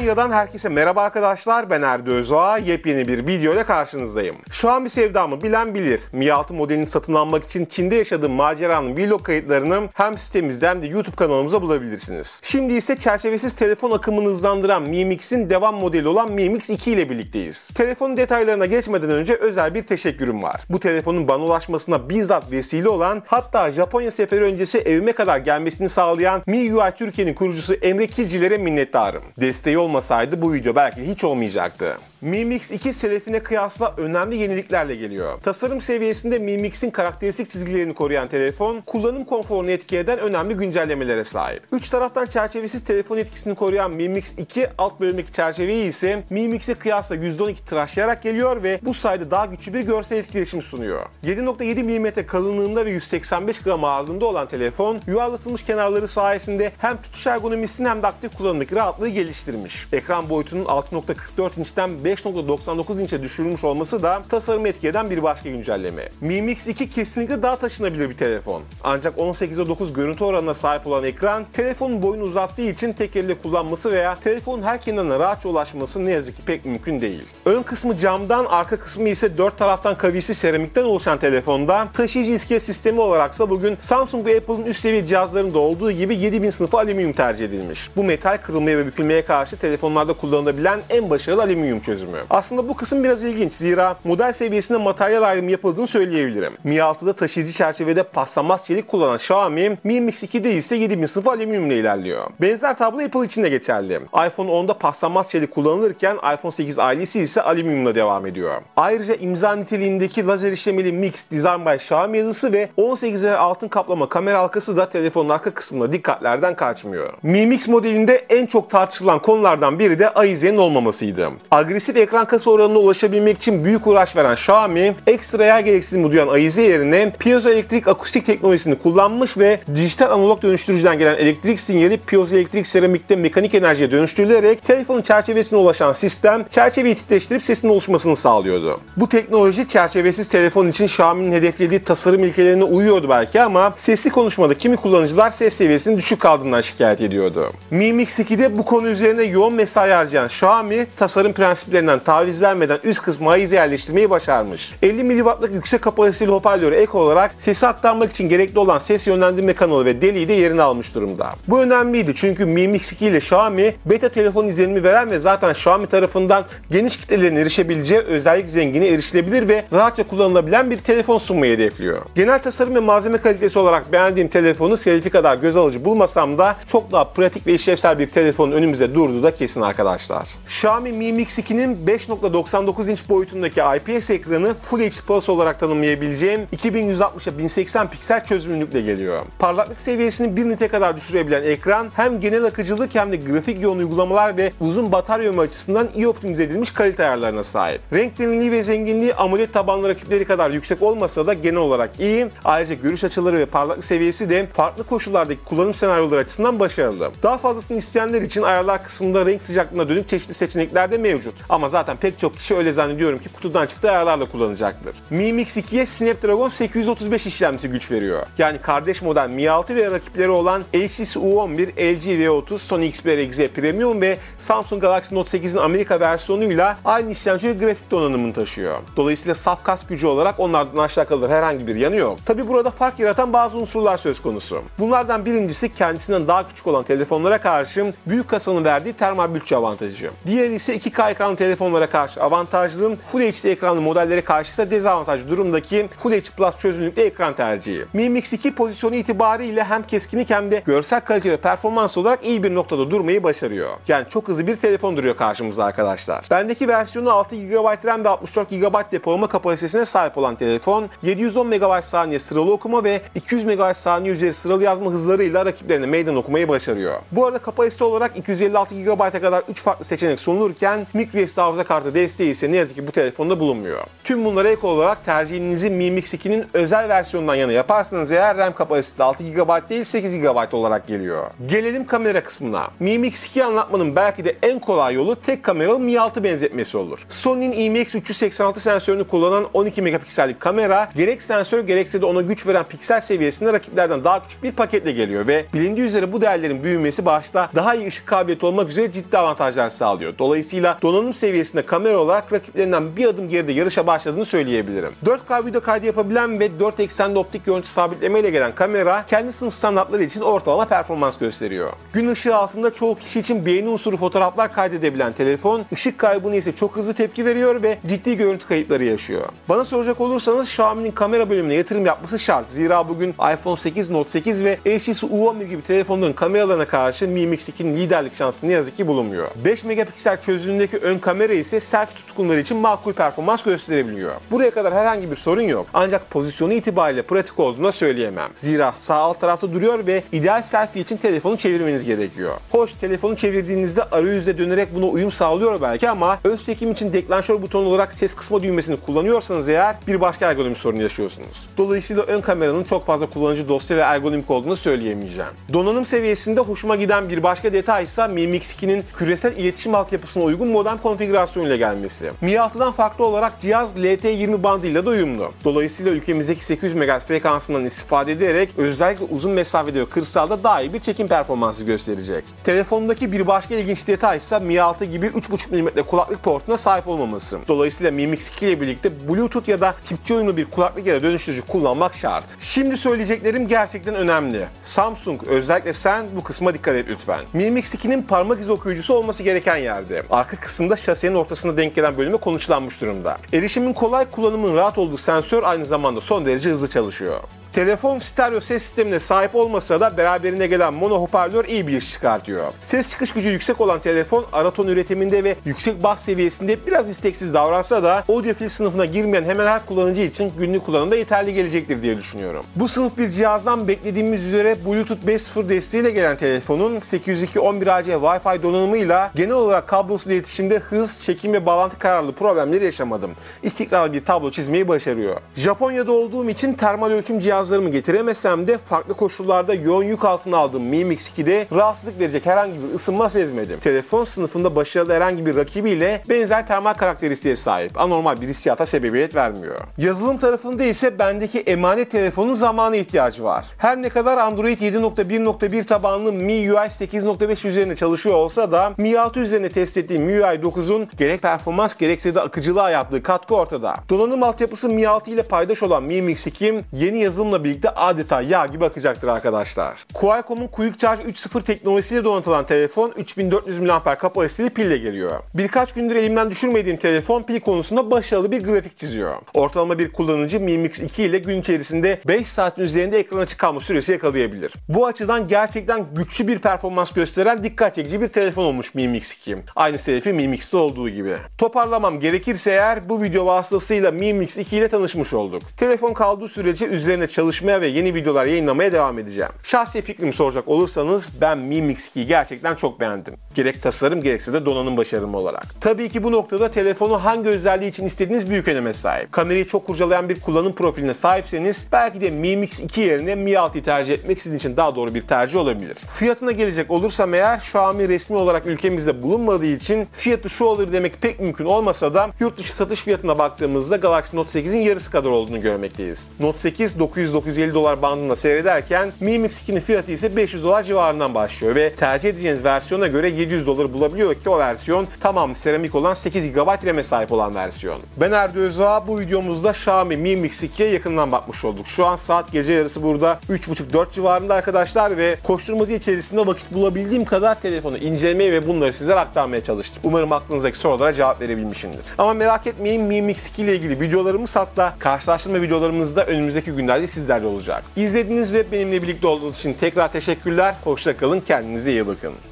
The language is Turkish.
Medya'dan herkese merhaba arkadaşlar, ben Erdi Özağ. Yepyeni bir video ile karşınızdayım. Xiaomi sevdamı bilen bilir. Mi 6 modelini satın almak için Çin'de yaşadığım maceranın vlog kayıtlarını hem sitemizde hem de YouTube kanalımıza bulabilirsiniz. Şimdi ise çerçevesiz telefon akımını hızlandıran Mi Mix'in devam modeli olan Mi Mix 2 ile birlikteyiz. Telefonun detaylarına geçmeden önce özel bir teşekkürüm var. Bu telefonun bana ulaşmasına bizzat vesile olan, hatta Japonya seferi öncesi evime kadar gelmesini sağlayan MIUI Türkiye'nin kurucusu Emre Kilcilere minnettarım. Desteği olmasaydı bu video belki hiç olmayacaktı. Mi Mix 2 selefine kıyasla önemli yeniliklerle geliyor. Tasarım seviyesinde Mi Mix'in karakteristik çizgilerini koruyan telefon, kullanım konforunu etki eden önemli güncellemelere sahip. Üç taraftan çerçevesiz telefon etkisini koruyan Mi Mix 2 alt bölümdeki çerçeveyi ise Mi Mix'e kıyasla %12 tıraşlayarak geliyor ve bu sayede daha güçlü bir görsel etkileşim sunuyor. 7.7 mm kalınlığında ve 185 gram ağırlığında olan telefon, yuvarlatılmış kenarları sayesinde hem tutuş ergonomisini hem de aktif kullanımdaki rahatlığı geliştirmiş. Ekran boyutunun 6.44 inçten 5.99 inçe düşürülmüş olması da tasarımı etki eden bir başka güncelleme. Mi Mix 2 kesinlikle daha taşınabilir bir telefon. Ancak 18'e 9 görüntü oranına sahip olan ekran, telefonun boyunu uzattığı için tek elle kullanması veya telefonun her kenarına rahatça ulaşması ne yazık ki pek mümkün değil. Ön kısmı camdan, arka kısmı ise dört taraftan kavisli seramikten oluşan telefonda, taşıyıcı iskelet sistemi olaraksa bugün Samsung ve Apple'ın üst seviye cihazlarında olduğu gibi 7000 sınıfı alüminyum tercih edilmiş. Bu metal kırılmaya ve bükülmeye karşı telefonlarda kullanılabilen en başarılı alüminyum çözümü. Aslında bu kısım biraz ilginç, zira model seviyesinde materyal ayrımı yapıldığını söyleyebilirim. Mi 6'da taşıyıcı çerçevede paslanmaz çelik kullanan Xiaomi, Mi Mix 2'de ise 7000 sınıfı alüminyumla ilerliyor. Benzer tablo Apple için de geçerli. iPhone 10'da paslanmaz çelik kullanılırken iPhone 8 ailesi ise alüminyumla devam ediyor. Ayrıca imza niteliğindeki lazer işlemeli Mix Design by Xiaomi yazısı ve 18'e altın kaplama kamera halkası da telefonun arka kısmında dikkatlerden kaçmıyor. Mi Mix modelinde en çok tartışılan konulardan biri de ayizenin olmamasıydı. Agresif ekran kasa oranına ulaşabilmek için büyük uğraş veren Xiaomi, ekstra yer gereksinimi duyan ayize yerine piezoelektrik akustik teknolojisini kullanmış ve dijital analog dönüştürücüden gelen elektrik sinyali piezoelektrik seramikte mekanik enerjiye dönüştürülerek telefonun çerçevesine ulaşan sistem çerçeveyi titreştirip sesin oluşmasını sağlıyordu. Bu teknoloji çerçevesiz telefon için Xiaomi'nin hedeflediği tasarım ilkelerine uyuyordu belki ama sesli konuşmada kimi kullanıcılar ses seviyesinin düşük kaldığından şikayet ediyordu. Mi Mix 2'de bu konu üzerine yoğun mesai harcayan Xiaomi, tasarım prensiplerinden taviz vermeden üst kısmı ayize yerleştirmeyi başarmış. 50 mW'lık yüksek kapasiteli hoparlöre ek olarak sesi aktarmak için gerekli olan ses yönlendirme kanalı ve deliği de yerini almış durumda. Bu önemliydi çünkü Mi Mix 2 ile Xiaomi beta telefon izlenimi veren ve zaten Xiaomi tarafından geniş kitlelerin erişebileceği özellik zengini, erişilebilir ve rahatça kullanılabilen bir telefon sunmayı hedefliyor. Genel tasarım ve malzeme kalitesi olarak beğendiğim telefonu selfie kadar göz alıcı bulmasam da çok daha pratik ve işlevsel bir telefonun önümüze durduğu da kesin arkadaşlar. Xiaomi Mi Mix 2'nin 5.99 inç boyutundaki IPS ekranı Full HD Plus olarak tanımlayabileceğim 2160'a 1080 piksel çözünürlükle geliyor. Parlaklık seviyesini bir nite kadar düşürebilen ekran hem genel akıcılık hem de grafik yoğun uygulamalar ve uzun batarya ömrü açısından iyi optimize edilmiş kalite ayarlarına sahip. Renk derinliği ve zenginliği AMOLED tabanlı rakipleri kadar yüksek olmasa da genel olarak iyi. Ayrıca görüş açıları ve parlaklık seviyesi de farklı koşullardaki kullanım senaryoları açısından başarılı. Daha fazlasını isteyenler için ayarlar kısmında renk sıcaklığına dönük çeşitli seçenekler de mevcut. Ama zaten pek çok kişi öyle zannediyorum ki kutudan çıktığı ayarlarla kullanacaktır. Mi Mix 2'ye Snapdragon 835 işlemcisi güç veriyor. Yani kardeş model Mi 6 ve rakipleri olan HTC U11, LG V30, Sony Xperia XZ Premium ve Samsung Galaxy Note 8'in Amerika versiyonuyla aynı işlemci ve grafik donanımını taşıyor. Dolayısıyla saf kas gücü olarak onlardan aşağı kalır herhangi bir yanı yok. Tabi burada fark yaratan bazı unsurlar söz konusu. Bunlardan birincisi kendisinden daha küçük olan telefonlara karşı büyük kasanın verdiği termal bütçe avantajı. Diğeri ise 2K ekranlı telefonlara karşı avantajlı, Full HD ekranlı modellere karşı ise dezavantajlı durumdaki Full HD Plus çözünürlükte ekran tercihi. Mi Mix 2 pozisyonu itibariyle hem keskinlik hem de görsel kalite ve performans olarak iyi bir noktada durmayı başarıyor. Yani çok hızlı bir telefon duruyor karşımızda arkadaşlar. Bendeki versiyonu 6 GB RAM ve 64 GB depolama kapasitesine sahip olan telefon, 710 MB saniye sıralı okuma ve 200 MB saniye üzeri sıralı yazma hızlarıyla rakiplerine meydan okumayı başarıyor. Bu arada kapasite olarak 256 GB'a kadar 3 farklı seçenek sunulurken microSD hafıza kartı desteği ise ne yazık ki bu telefonda bulunmuyor. Tüm bunlara ek olarak tercihinizi Mi Mix 2'nin özel versiyonundan yana yaparsanız eğer RAM kapasitesi 6 GB değil 8 GB olarak geliyor. Gelelim kamera kısmına. Mi Mix 2'yi anlatmanın belki de en kolay yolu tek kameralı Mi 6 benzetmesi olur. Sony'nin IMX386 sensörünü kullanan 12 megapiksellik kamera gerek sensör gerekse de ona güç veren piksel seviyesinde rakiplerden daha küçük bir paketle geliyor ve bilindiği üzere bu değerlerin büyümesi başta daha iyi ışık kabiliyeti olmak üzere ciddi avantajlar sağlıyor. Dolayısıyla donanım seviyesinde kamera olarak rakiplerinden bir adım geride yarışa başladığını söyleyebilirim. 4K video kaydı yapabilen ve 4 eksenli optik görüntü sabitleme ile gelen kamera kendi sınıf standartları için ortalama performans gösteriyor. Gün ışığı altında çoğu kişi için beğeni unsuru fotoğraflar kaydedebilen telefon, ışık kaybına ise çok hızlı tepki veriyor ve ciddi görüntü kayıpları yaşıyor. Bana soracak olursanız Xiaomi'nin kamera bölümüne yatırım yapması şart. Zira bugün iPhone 8, Note 8 ve HTC U11 gibi telefonların kameralarına karşı Mi Mix 2'nin liderlik şansı ne yazık ki bulunmuyor. 5 megapiksel çözünürlüğündeki ön kamera ise selfie tutkunları için makul performans gösterebiliyor. Buraya kadar herhangi bir sorun yok. Ancak pozisyonu itibariyle pratik olduğunu söyleyemem. Zira sağ alt tarafta duruyor ve ideal selfie için telefonu çevirmeniz gerekiyor. Hoş, telefonu çevirdiğinizde arayüzle dönerek buna uyum sağlıyor belki ama öz çekim için deklanşör butonu olarak ses kısma düğmesini kullanıyorsanız eğer bir başka ergonomi sorunu yaşıyorsunuz. Dolayısıyla ön kameranın çok fazla kullanıcı dostu ve ergonomik olduğunu söyleyemeyeceğim. Donanım seviyesinde hoşuma giden bir başka detay ise Mi Mix 2'nin küresel iletişim altyapısına uygun modem konfigürasyonuyla gelmesi. Mi 6'dan farklı olarak cihaz LTE-20 bandıyla da uyumlu. Dolayısıyla ülkemizdeki 800 MHz frekansından istifade ederek özellikle uzun mesafede ve kırsalda daha iyi bir çekim performansı gösterecek. Telefondaki bir başka ilginç detay ise Mi 6 gibi 3.5 mm kulaklık portuna sahip olmaması. Dolayısıyla Mi Mix 2 ile birlikte Bluetooth ya da tipçi uyumlu bir kulaklık ya da dönüştürücü kullanmak şart. Şimdi söyleyeceklerim gerçekten önemli. Samsung, özellikle sen bu kısma dikkat et lütfen. Mi Mix 2'nin parmak izi okuyucusu olması gereken yerde. Arka kısımda şasenin ortasına denk gelen bölüme konuşlanmış durumda. Erişimin kolay, kullanımın rahat olduğu sensör aynı zamanda son derece hızlı çalışıyor. Telefon stereo ses sistemine sahip olmasa da beraberinde gelen mono hoparlör iyi bir iş çıkartıyor. Ses çıkış gücü yüksek olan telefon araton üretiminde ve yüksek bas seviyesinde biraz isteksiz davransa da audiofil sınıfına girmeyen hemen her kullanıcı için günlük kullanımda yeterli gelecektir diye düşünüyorum. Bu sınıf bir cihazdan beklediğimiz üzere Bluetooth 5.0 desteğiyle gelen telefonun 802.11ac Wi-Fi donanımıyla genel olarak kablosuz iletişimde hız, çekim ve bağlantı kararlılığı problemleri yaşamadım. İstikrarlı bir tablo çizmeyi başarıyor. Japonya'da olduğum için termal ölçüm cihazlarımı getiremesem de farklı koşullarda yoğun yük altına aldığım Mi Mix 2'de rahatsızlık verecek herhangi bir ısınma sezmedim. Telefon sınıfında başarılı herhangi bir rakibiyle benzer termal karakteristiğe sahip. Anormal bir hissiyata sebebiyet vermiyor. Yazılım tarafında ise bendeki emanet telefonun zamana ihtiyacı var. Her ne kadar Android 7.1.1 tabanlı MIUI 8.5 üzerine çalışıyor olsa da Mi 6 üzerine test ettiğim MIUI 9'un gerek performans gerekse de akıcılığa yaptığı katkı ortada. Donanım altyapısı Mi 6 ile paydaş olan Mi Mix 2 yeni yazılımla birlikte adeta yağ gibi akacaktır arkadaşlar. Qualcomm'un Quick Charge 3.0 teknolojisiyle donatılan telefon 3400 mAh kapasiteli pille geliyor. Birkaç gündür elimden düşürmediğim telefon pil konusunda başarılı bir grafik çiziyor. Ortalama bir kullanıcı Mi Mix 2 ile gün içerisinde 5 saatin üzerinde ekran açık kalma süresi yakalayabilir. Bu açıdan gerçekten güçlü bir performans gösteren dikkat çekici bir telefon olmuş Mi Mix 2. Aynı seyfi Mi Mix'te olduğu gibi. Toparlamam gerekirse eğer bu video vasıtasıyla Mi Mix 2 ile tanışmış olduk. Telefon kaldığı sürece üzerine çalışmaya ve yeni videolar yayınlamaya devam edeceğim. Şahsi fikrimi soracak olursanız ben Mi Mix 2'yi gerçekten çok beğendim. Gerek tasarım gerekse de donanım başarımı olarak. Tabii ki bu noktada telefonu hangi özelliği için istediğiniz büyük öneme sahip. Kamerayı çok kurcalayan bir kullanım profiline sahipseniz belki de Mi Mix 2 yerine Mi 6'yı tercih etmek sizin için daha doğru bir tercih olabilir. Fiyatına gelecek olursam eğer Xiaomi resmi olarak ülkemizde bulunmadığı için fiyatı şu olur demek pek mümkün olmasa da yurt dışı satış fiyatına baktığımızda Galaxy Note 8'in yarısı kadar olduğunu görmekteyiz. Note 8 $900-950 bandında seyrederken Mi Mix 2'nin fiyatı ise $500 civarından başlıyor ve tercih edeceğiniz versiyona göre $700 bulabiliyor ki o versiyon tamamı seramik olan 8 GB RAM'e sahip olan versiyon. Ben Erdo Özağ, bu videomuzda Xiaomi Mi Mix 2'ye yakından bakmış olduk. Şu an saat gece yarısı burada 3.30-4 civarında arkadaşlar ve koşturmacı içerisinde vakit bulabildiğim kadar telefonu incelemeye ve bunları sizlere aktarmaya çalıştım. Umarım aklınızdaki sorulara cevap verebilmişimdir. Ama merak etmeyin, Mi Mix 2 ile ilgili videolarımız, hatta karşılaştırma videolarımız da önümüzdeki günlerde sizlerle olacak. İzlediğiniz ve benimle birlikte olduğunuz için tekrar teşekkürler. Hoşça kalın, kendinize iyi bakın.